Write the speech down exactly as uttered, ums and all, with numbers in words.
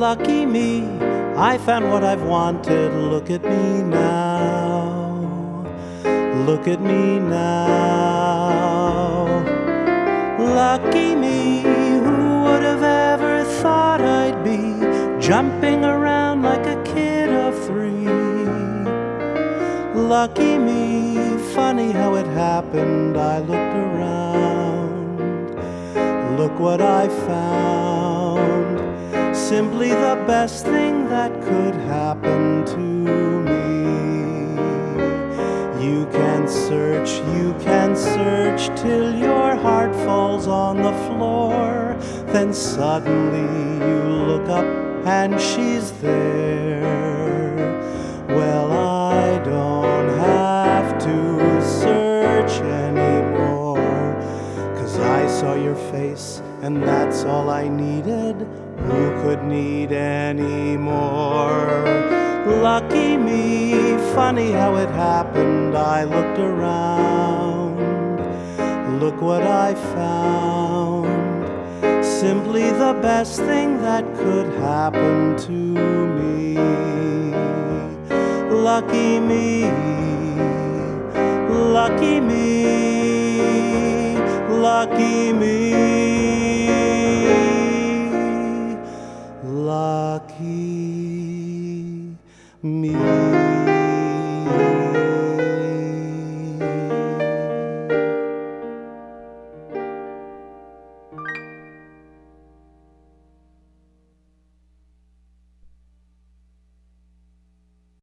Lucky me, I found what I've wanted. Look at me now, look at me now. Lucky me, who would have ever thought I'd be jumping around like a kid of three? Lucky me, funny how it happened. I looked around, look what I found. Simply the best thing that could happen to me. You can search, you can search till your heart falls on the floor. Then suddenly you look up and she's there. Well, I don't have to search anymore, 'cause I saw your face and that's all I needed. Who could need any more? Lucky me, funny how it happened. I looked around, look what I found. Simply the best thing that could happen to me. Lucky me, lucky me, lucky me, lucky me.